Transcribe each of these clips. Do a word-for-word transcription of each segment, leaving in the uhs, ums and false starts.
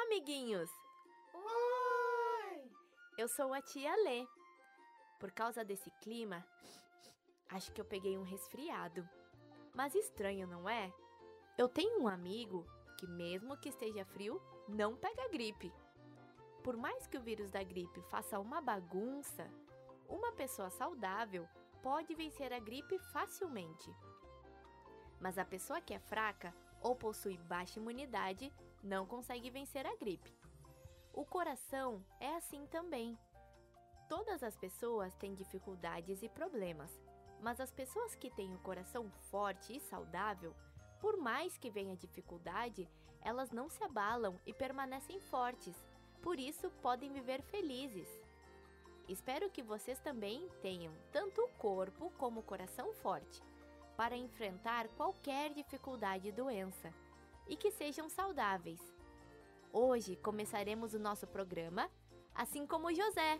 amiguinhos! Oi! Eu sou a tia Lê. Por causa desse clima, acho que eu peguei um resfriado. Mas estranho, não é? Eu tenho um amigo que, mesmo que esteja frio, não pega gripe. Por mais que o vírus da gripe faça uma bagunça, uma pessoa saudável pode vencer a gripe facilmente. Mas a pessoa que é fraca ou possui baixa imunidade não consegue vencer a gripe. O coração é assim também. Todas as pessoas têm dificuldades e problemas, mas as pessoas que têm o coração forte e saudável, por mais que venha dificuldade, elas não se abalam e permanecem fortes. Por isso, podem viver felizes. Espero que vocês também tenham tanto o corpo como o coração forte para enfrentar qualquer dificuldade e doença, e que sejam saudáveis. Hoje começaremos o nosso programa, assim como José.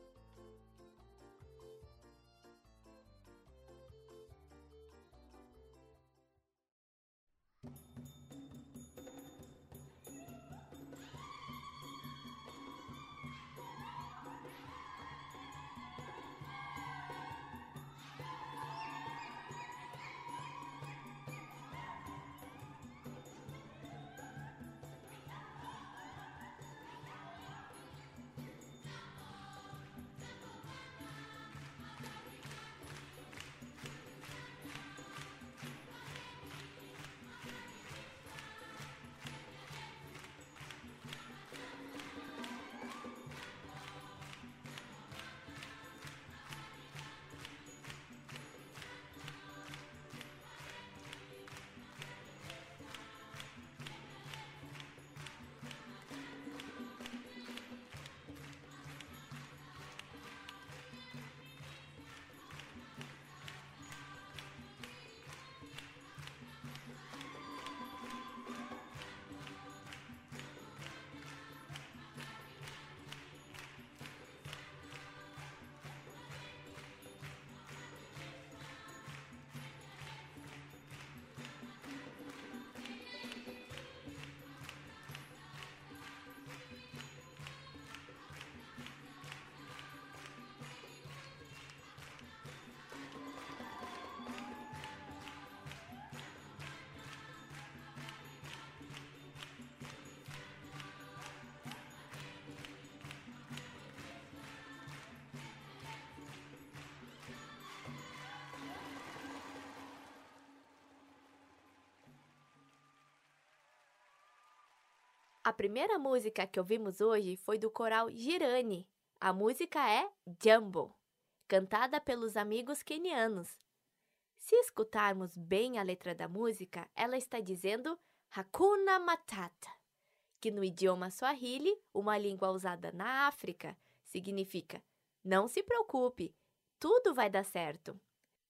A primeira música que ouvimos hoje foi do coral Girani. A música é Jambo, cantada pelos amigos quenianos. Se escutarmos bem a letra da música, ela está dizendo Hakuna Matata, que no idioma Swahili, uma língua usada na África, significa não se preocupe, tudo vai dar certo.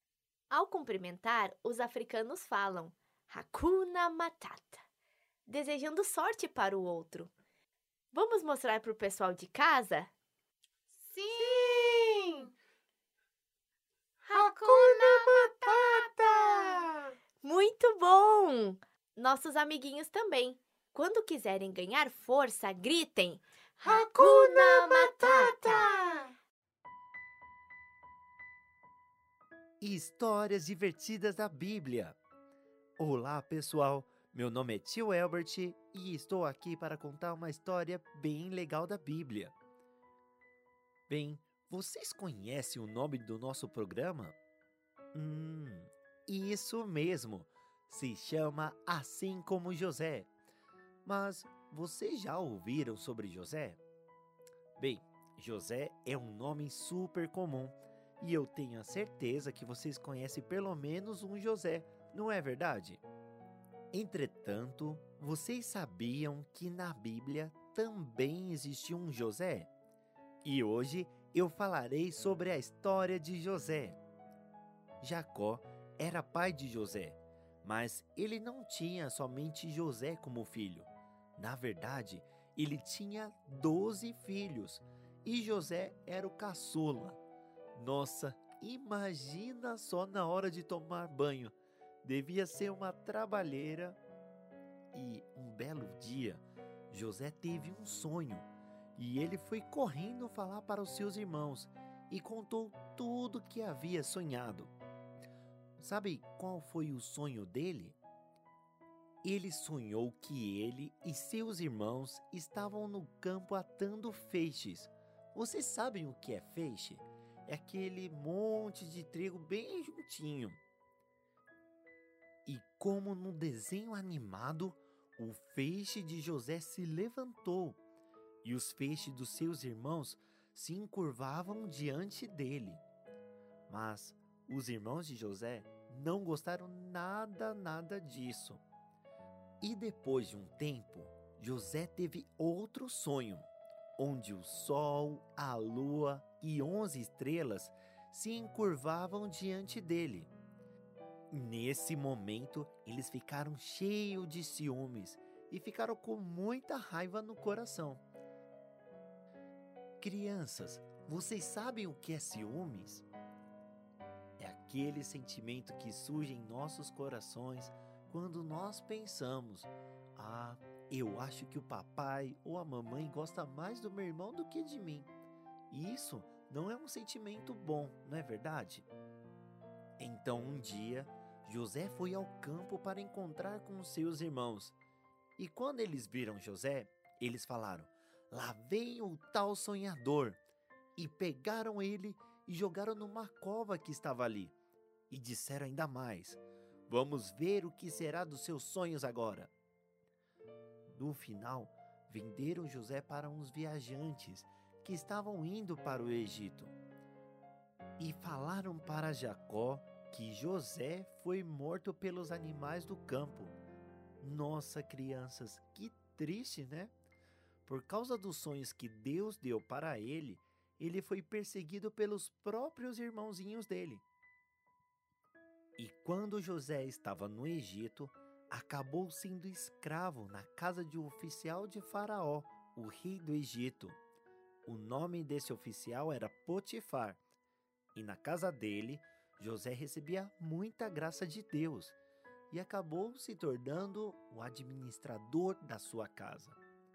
Ao cumprimentar, os africanos falam Hakuna Matata, desejando sorte para o outro. Vamos mostrar para o pessoal de casa? Sim! Hakuna Matata! Muito bom! Nossos amiguinhos também. Quando quiserem ganhar força, gritem Hakuna Matata! Histórias divertidas da Bíblia. Olá, pessoal! Meu nome é Tio Elbert e estou aqui para contar uma história bem legal da Bíblia. Bem, vocês conhecem o nome do nosso programa? Hum, isso mesmo! Se chama Assim Como José. Mas vocês já ouviram sobre José? Bem, José é um nome super comum e eu tenho a certeza que vocês conhecem pelo menos um José, não é verdade? Entretanto, vocês sabiam que na Bíblia também existiu um José? E hoje eu falarei sobre a história de José. Jacó era pai de José, mas ele não tinha somente José como filho. Na verdade, ele tinha doze filhos e José era o caçula. Nossa, imagina só na hora de tomar banho. Devia ser uma trabalheira. E um belo dia, José teve um sonho e ele foi correndo falar para os seus irmãos e contou tudo o que havia sonhado. Sabe qual foi o sonho dele? Ele sonhou que ele e seus irmãos estavam no campo atando feixes. Vocês sabem o que é feixe? É aquele monte de trigo bem juntinho. E como no desenho animado, o feixe de José se levantou e os feixes dos seus irmãos se encurvavam diante dele. Mas os irmãos de José não gostaram nada, nada disso. E depois de um tempo, José teve outro sonho, onde o sol, a lua e onze estrelas se encurvavam diante dele. Nesse momento, eles ficaram cheios de ciúmes e ficaram com muita raiva no coração. Crianças, vocês sabem o que é ciúmes? É aquele sentimento que surge em nossos corações quando nós pensamos: ah, eu acho que o papai ou a mamãe gosta mais do meu irmão do que de mim. E isso não é um sentimento bom, não é verdade? Então um dia, José foi ao campo para encontrar com seus irmãos. E quando eles viram José, eles falaram: lá vem o tal sonhador. E pegaram ele e jogaram numa cova que estava ali. E disseram ainda mais: vamos ver o que será dos seus sonhos agora. No final, venderam José para uns viajantes que estavam indo para o Egito. E falaram para Jacó que José foi morto pelos animais do campo. Nossa, crianças, que triste, né? Por causa dos sonhos que Deus deu para ele, ele foi perseguido pelos próprios irmãozinhos dele. E quando José estava no Egito, acabou sendo escravo na casa de um oficial de Faraó, o rei do Egito. O nome desse oficial era Potifar. E na casa dele, José recebia muita graça de Deus e acabou se tornando o administrador da sua casa.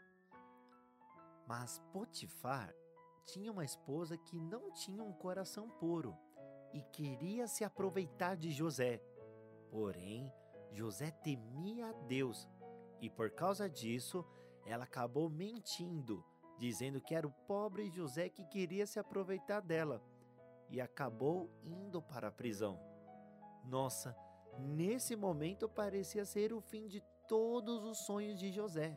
Mas Potifar tinha uma esposa que não tinha um coração puro e queria se aproveitar de José. Porém, José temia a Deus e por causa disso, ela acabou mentindo, dizendo que era o pobre José que queria se aproveitar dela e acabou indo para a prisão. Nossa, nesse momento parecia ser o fim de todos os sonhos de José.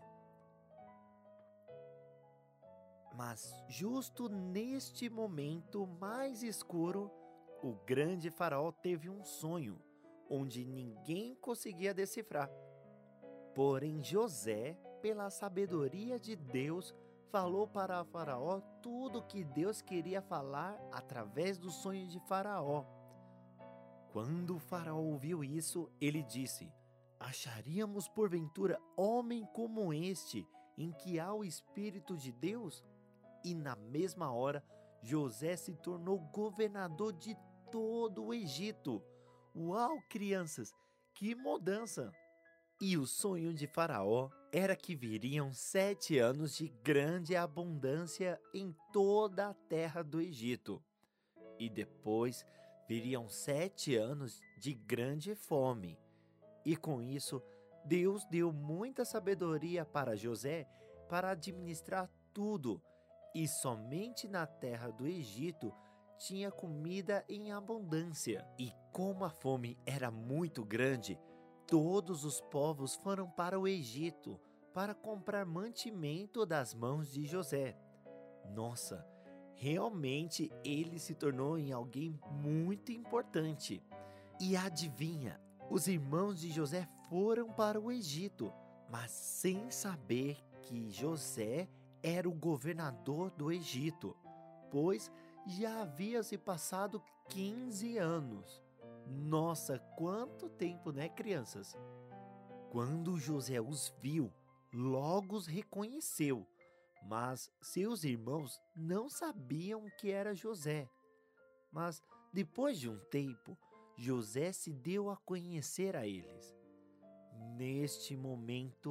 Mas justo neste momento mais escuro, o grande faraó teve um sonho, onde ninguém conseguia decifrar. Porém José, pela sabedoria de Deus, falou para o faraó tudo o que Deus queria falar através do sonho de Faraó. Quando o faraó ouviu isso, ele disse: acharíamos porventura homem como este, em que há o Espírito de Deus? E na mesma hora, José se tornou governador de todo o Egito. Uau, crianças, que mudança! E o sonho de Faraó era que viriam sete anos de grande abundância em toda a terra do Egito. E depois viriam sete anos de grande fome. E com isso, Deus deu muita sabedoria para José para administrar tudo. E somente na terra do Egito tinha comida em abundância. E como a fome era muito grande, todos os povos foram para o Egito para comprar mantimento das mãos de José. Nossa, realmente ele se tornou em alguém muito importante. E adivinha, os irmãos de José foram para o Egito, mas sem saber que José era o governador do Egito, pois já havia se passado quinze anos. Nossa, quanto tempo, né, crianças? Quando José os viu, logo os reconheceu, mas seus irmãos não sabiam que era José. Mas depois de um tempo, José se deu a conhecer a eles. Neste momento,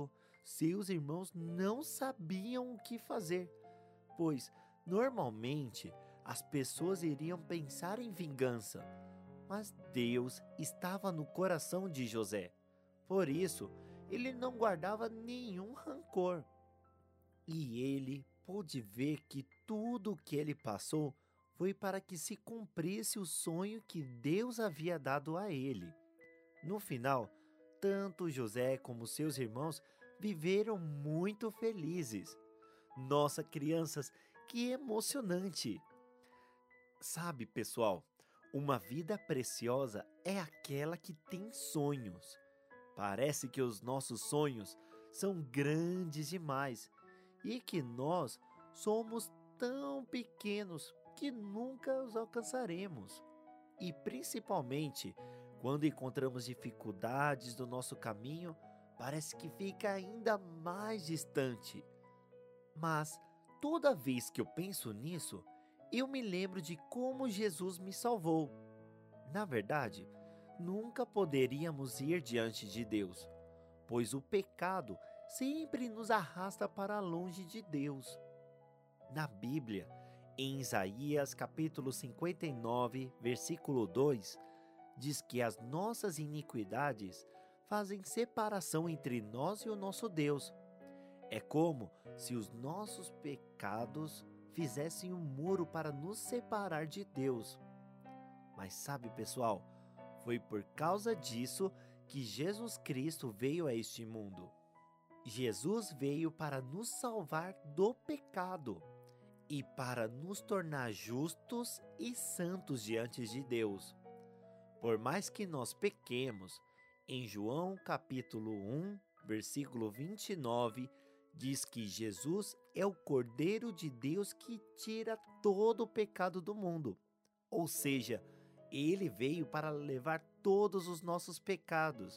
seus irmãos não sabiam o que fazer, pois normalmente as pessoas iriam pensar em vingança, mas Deus estava no coração de José. Por isso, ele não guardava nenhum rancor. E ele pôde ver que tudo o que ele passou foi para que se cumprisse o sonho que Deus havia dado a ele. No final, tanto José como seus irmãos viveram muito felizes. Nossa, crianças, que emocionante! Sabe, pessoal, uma vida preciosa é aquela que tem sonhos. Parece que os nossos sonhos são grandes demais e que nós somos tão pequenos que nunca os alcançaremos. E principalmente, quando encontramos dificuldades do nosso caminho, parece que fica ainda mais distante. Mas toda vez que eu penso nisso, eu me lembro de como Jesus me salvou. Na verdade, nunca poderíamos ir diante de Deus, pois o pecado sempre nos arrasta para longe de Deus. Na Bíblia, em Isaías capítulo cinquenta e nove, versículo dois, diz que as nossas iniquidades fazem separação entre nós e o nosso Deus. É como se os nossos pecados fizessem um muro para nos separar de Deus. Mas sabe, pessoal, foi por causa disso que Jesus Cristo veio a este mundo. Jesus veio para nos salvar do pecado e para nos tornar justos e santos diante de Deus. Por mais que nós pequemos, em João capítulo um, versículo vinte e nove, diz que Jesus é o Cordeiro de Deus que tira todo o pecado do mundo. Ou seja, ele veio para levar todos os nossos pecados.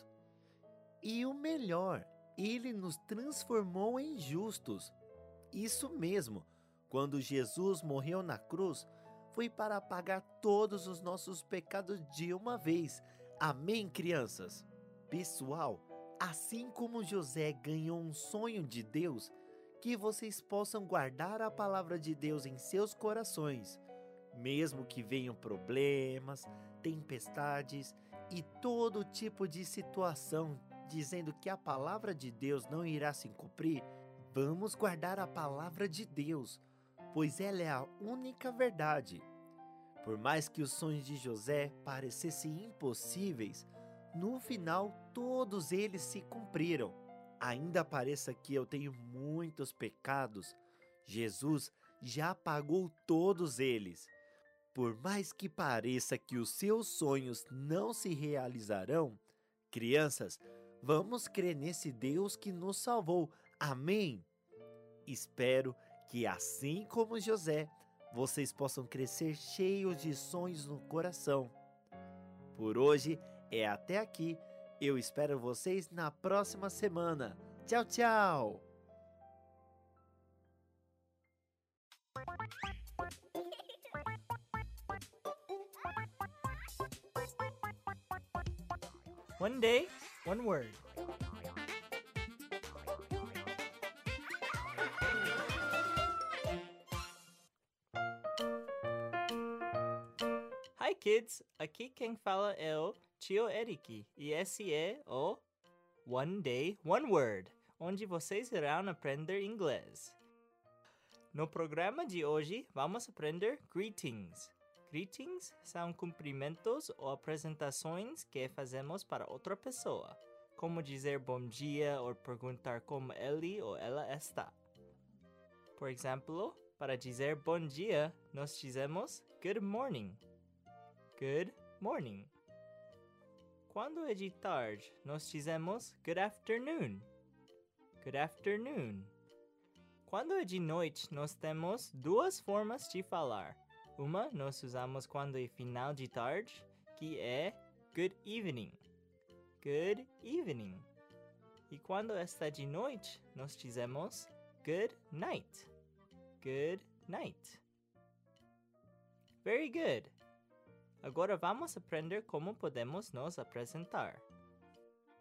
E o melhor, ele nos transformou em justos. Isso mesmo, quando Jesus morreu na cruz, foi para apagar todos os nossos pecados de uma vez. Amém, crianças? Pessoal, assim como José ganhou um sonho de Deus, que vocês possam guardar a palavra de Deus em seus corações, mesmo que venham problemas, tempestades e todo tipo de situação dizendo que a palavra de Deus não irá se cumprir. Vamos guardar a palavra de Deus, pois ela é a única verdade. Por mais que os sonhos de José parecessem impossíveis, no final todos eles se cumpriram. Ainda pareça que eu tenho muitos pecados, Jesus já pagou todos eles. Por mais que pareça que os seus sonhos não se realizarão, crianças, vamos crer nesse Deus que nos salvou. Amém? Espero que, assim como José, vocês possam crescer cheios de sonhos no coração. Por hoje é até aqui. Eu espero vocês na próxima semana. Tchau, tchau! One day, one word. Hi kids, aqui quem fala é o Tio Eric e esse é o One Day, One Word, onde vocês irão aprender inglês. No programa de hoje, vamos aprender greetings. Greetings são cumprimentos ou apresentações que fazemos para outra pessoa, como dizer bom dia ou perguntar como ele ou ela está. Por exemplo, para dizer bom dia, nós dizemos good morning. Good morning. Quando é de tarde, nós dizemos good afternoon. Good afternoon. Quando é de noite, nós temos duas formas de falar. Uma nós usamos quando é final de tarde, que é good evening. Good evening. E quando está de noite, nós dizemos good night. Good night. Very good. Agora vamos aprender como podemos nos apresentar.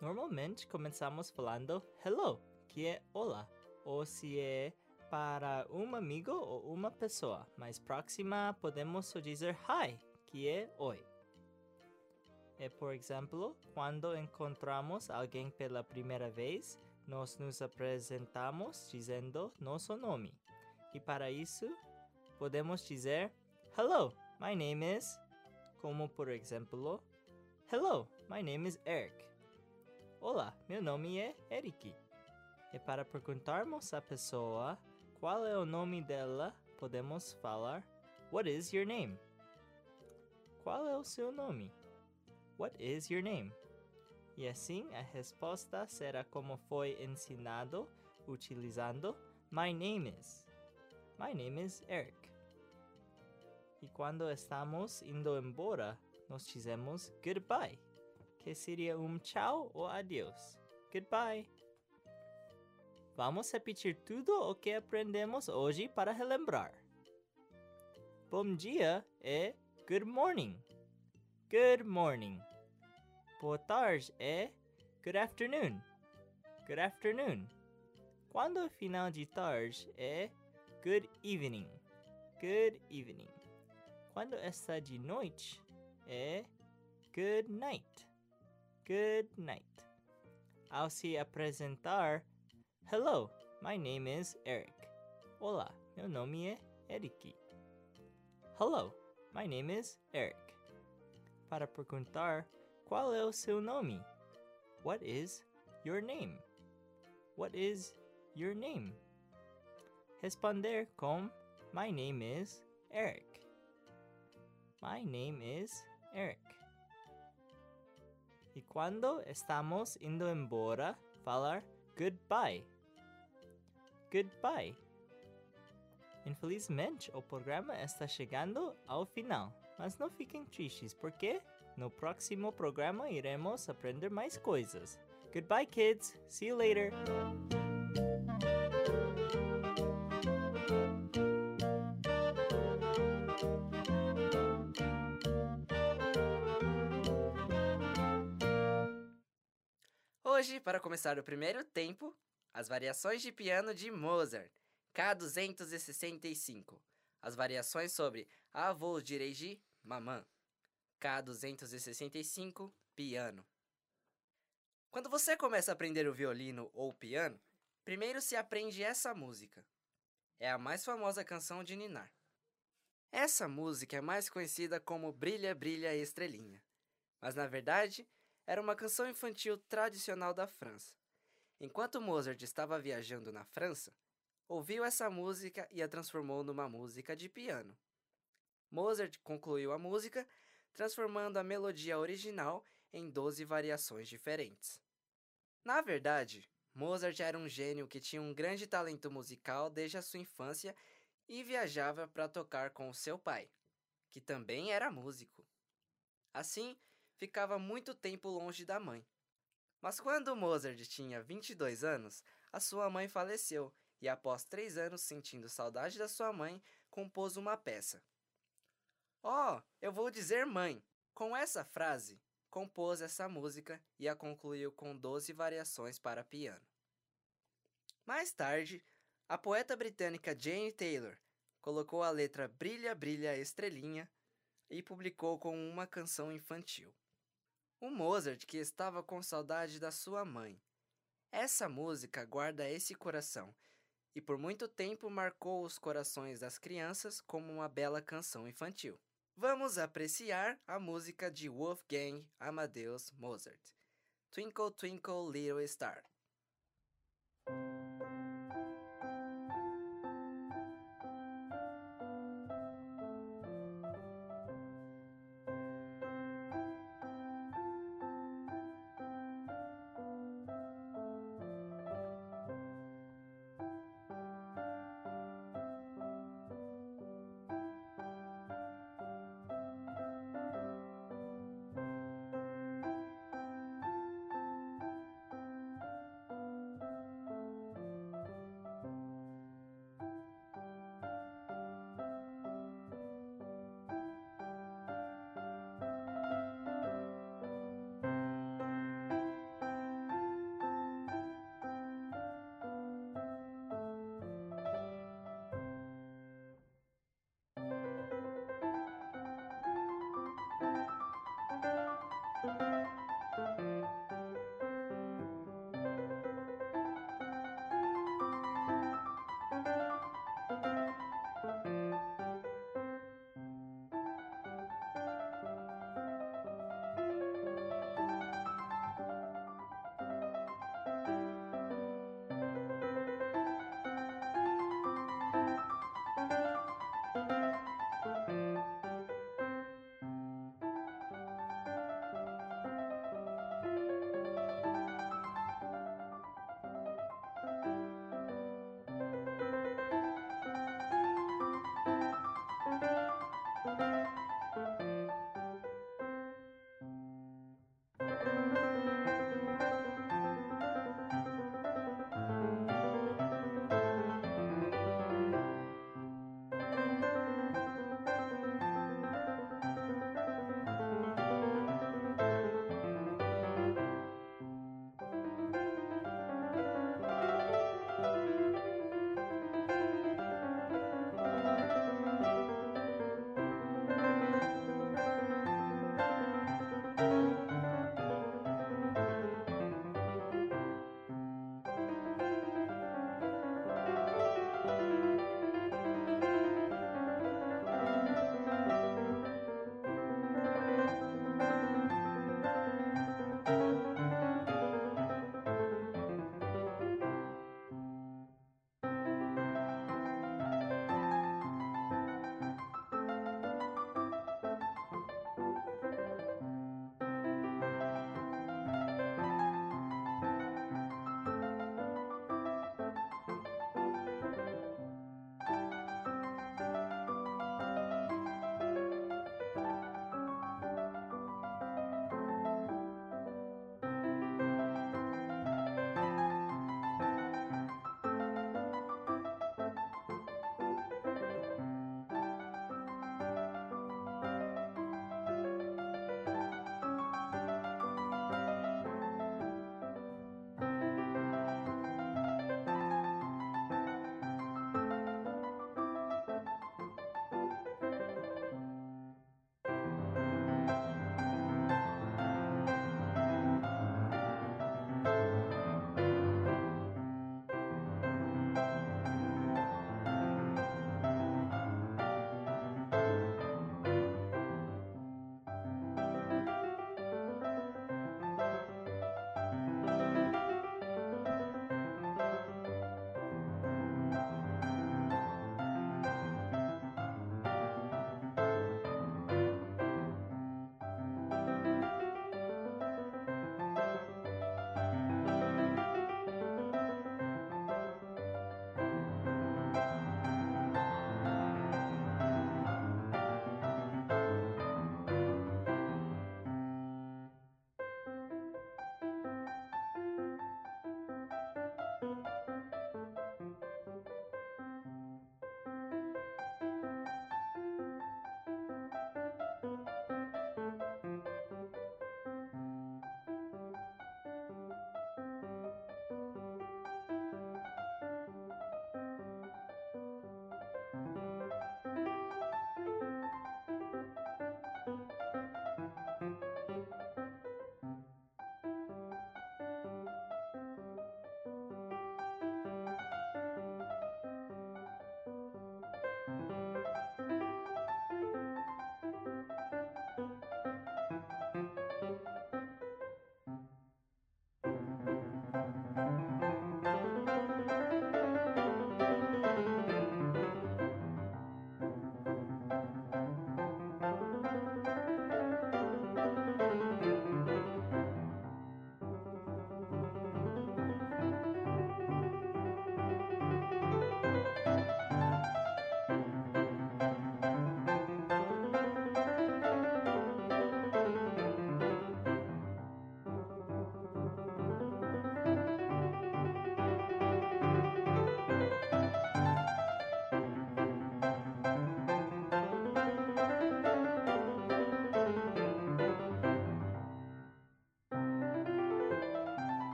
Normalmente começamos falando hello, que é olá, ou se é para um amigo ou uma pessoa mais próxima, podemos só dizer hi, que é oi. E, por exemplo, quando encontramos alguém pela primeira vez, nós nos apresentamos dizendo nosso nome. E para isso, podemos dizer hello, my name is, como por exemplo, hello, my name is Eric. Olá, meu nome é Eric. E para perguntarmos à pessoa qual é o nome dela, podemos falar what is your name? Qual é o seu nome? What is your name? E assim a resposta será como foi ensinado utilizando my name is. My name is Eric. E quando estamos indo embora, nós dizemos goodbye, que seria um tchau ou adeus. Goodbye. Vamos repetir tudo o que aprendemos hoje para relembrar. Bom dia é good morning. Good morning. Boa tarde é good afternoon. Good afternoon. Quando é final de tarde é good evening. Good evening. Quando está de noite é good night. Good night. Ao se apresentar, hello, my name is Eric. Olá, meu nome é Eric. Hello, my name is Eric. Para perguntar qual é o seu nome? What is your name? What is your name? Responder com my name is Eric. My name is Eric. E quando estamos indo embora, falar goodbye. Goodbye. Infelizmente, o programa está chegando ao final, mas não fiquem tristes, porque no próximo programa iremos aprender mais coisas. Goodbye, kids. See you later. Hoje, para começar o primeiro tempo, as variações de piano de Mozart, K duzentos e sessenta e cinco. As variações sobre A vou dirigir, mamã, K duzentos e sessenta e cinco, piano. Quando você começa a aprender o violino ou o piano, primeiro se aprende essa música. É a mais famosa canção de ninar. Essa música é mais conhecida como Brilha, Brilha, Estrelinha, mas na verdade era uma canção infantil tradicional da França. Enquanto Mozart estava viajando na França, ouviu essa música e a transformou numa música de piano. Mozart concluiu a música, transformando a melodia original em doze variações diferentes. Na verdade, Mozart era um gênio que tinha um grande talento musical desde a sua infância e viajava para tocar com o seu pai, que também era músico. Assim, ficava muito tempo longe da mãe. Mas quando Mozart tinha vinte e dois anos, a sua mãe faleceu e, após três anos sentindo saudade da sua mãe, compôs uma peça. Oh, eu vou dizer mãe! Com essa frase, compôs essa música e a concluiu com doze variações para piano. Mais tarde, a poeta britânica Jane Taylor colocou a letra Brilha, Brilha, Estrelinha e publicou como uma canção infantil. O Mozart que estava com saudade da sua mãe. Essa música guarda esse coração e por muito tempo marcou os corações das crianças como uma bela canção infantil. Vamos apreciar a música de Wolfgang Amadeus Mozart, Twinkle, Twinkle, Little Star.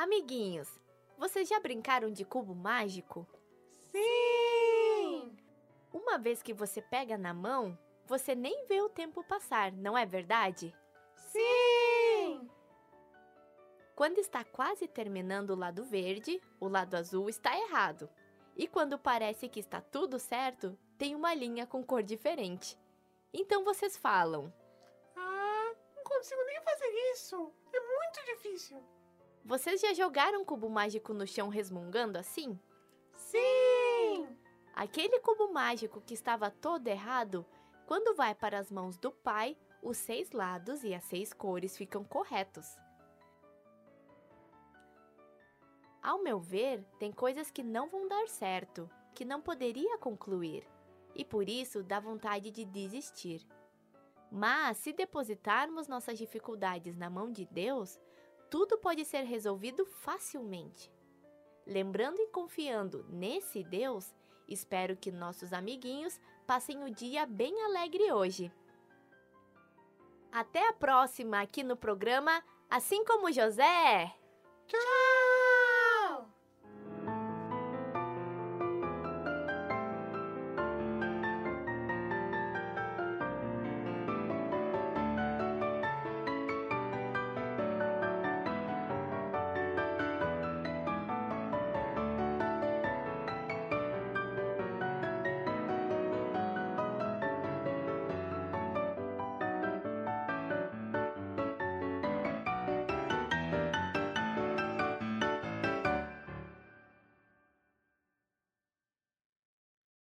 Amiguinhos, vocês já brincaram de cubo mágico? Sim! Uma vez que você pega na mão, você nem vê o tempo passar, não é verdade? Sim! Quando está quase terminando o lado verde, o lado azul está errado. E quando parece que está tudo certo, tem uma linha com cor diferente. Então vocês falam: Ah, não consigo nem fazer isso. É muito difícil. vocês já jogaram um cubo mágico no chão resmungando assim? Sim! Aquele cubo mágico que estava todo errado, quando vai para as mãos do pai, os seis lados e as seis cores ficam corretos. Ao meu ver, tem coisas que não vão dar certo, que não poderia concluir, e por isso dá vontade de desistir. Mas se depositarmos nossas dificuldades na mão de Deus, tudo pode ser resolvido facilmente. Lembrando e confiando nesse Deus, espero que nossos amiguinhos passem o dia bem alegre hoje. Até a próxima aqui no programa Assim Como José! Tchau!